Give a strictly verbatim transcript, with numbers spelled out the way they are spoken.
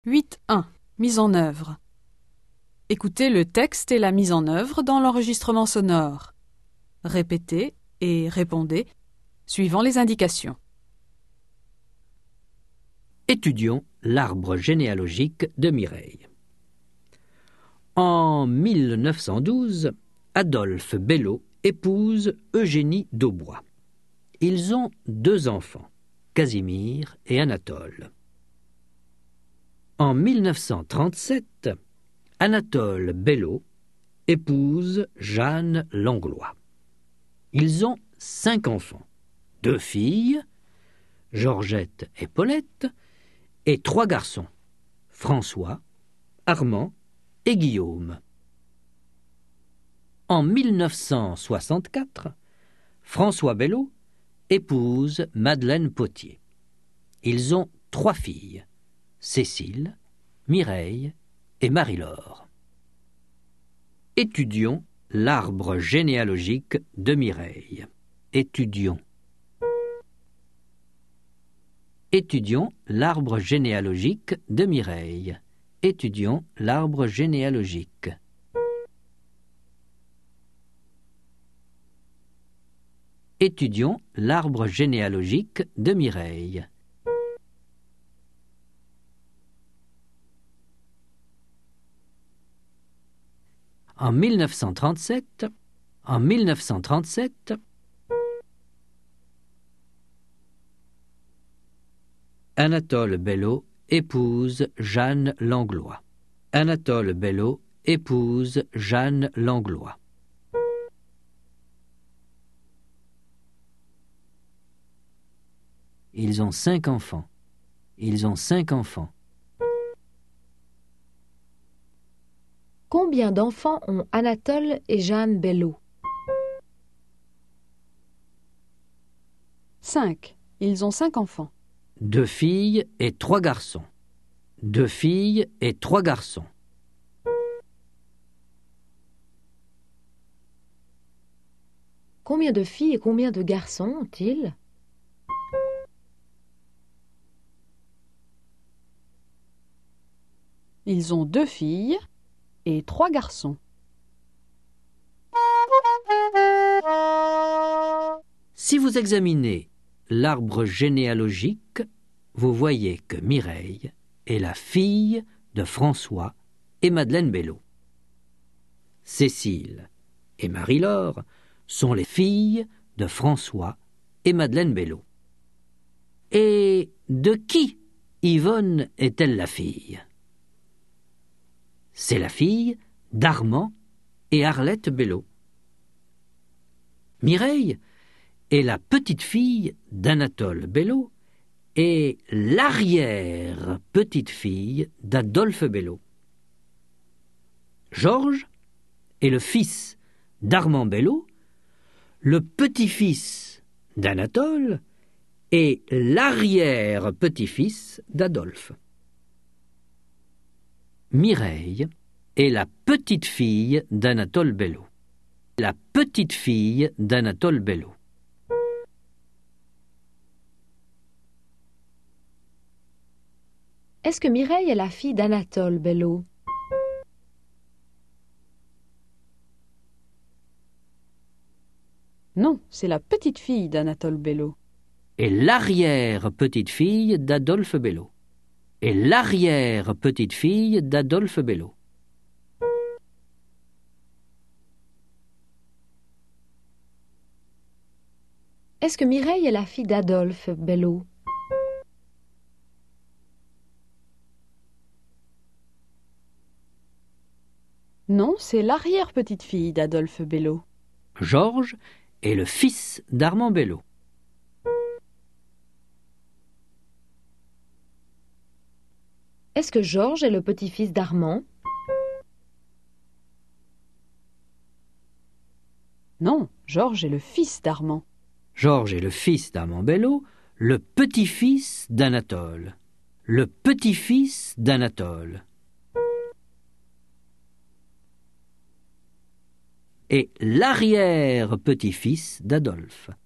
huit un. Mise en œuvre. Écoutez le texte et la mise en œuvre dans l'enregistrement sonore. Répétez et répondez, suivant les indications. Étudions l'arbre généalogique de Mireille. En mille neuf cent douze, Adolphe Bello épouse Eugénie Daubois. Ils ont deux enfants, Casimir et Anatole. En mille neuf cent trente-sept, Anatole Bello épouse Jeanne Langlois. Ils ont cinq enfants, deux filles, Georgette et Paulette, et trois garçons, François, Armand et Guillaume. En mille neuf cent soixante-quatre, François Bello épouse Madeleine Potier. Ils ont trois filles, Cécile, Mireille et Marie-Laure. Étudions l'arbre généalogique de Mireille. Étudions. Étudions l'arbre généalogique de Mireille. Étudions l'arbre généalogique. Étudions l'arbre généalogique de Mireille. En mille neuf cent trente-sept, en mille neuf cent trente-sept, Anatole Bello épouse Jeanne Langlois. Anatole Bello épouse Jeanne Langlois. Ils ont cinq enfants. Ils ont cinq enfants. Combien d'enfants ont Anatole et Jeanne Bello? cinq. Ils ont cinq enfants. Deux filles et trois garçons. Deux filles et trois garçons. Combien de filles et combien de garçons ont-ils? Ils ont deux filles et trois garçons. Si vous examinez l'arbre généalogique, vous voyez que Mireille est la fille de François et Madeleine Bello. Cécile et Marie-Laure sont les filles de François et Madeleine Bello. Et de qui Yvonne est-elle la fille? C'est la fille d'Armand et Arlette Bello. Mireille est la petite-fille d'Anatole Bello et l'arrière-petite-fille d'Adolphe Bello. Georges est le fils d'Armand Bello, le petit-fils d'Anatole et l'arrière-petit-fils d'Adolphe. Mireille est la petite-fille d'Anatole Bello. La petite-fille d'Anatole Bello. Est-ce que Mireille est la fille d'Anatole Bello? Non, c'est la petite-fille d'Anatole Bello. Et l'arrière-petite-fille d'Adolphe Bello. Et l'arrière-petite-fille d'Adolphe Bello. Est-ce que Mireille est la fille d'Adolphe Bello? Non, c'est l'arrière-petite-fille d'Adolphe Bello. Georges est le fils d'Armand Bello. Est-ce que Georges est le petit-fils d'Armand? Non, Georges est le fils d'Armand. Georges est le fils d'Armand Bello, le petit-fils d'Anatole. Le petit-fils d'Anatole. Et l'arrière-petit-fils d'Adolphe.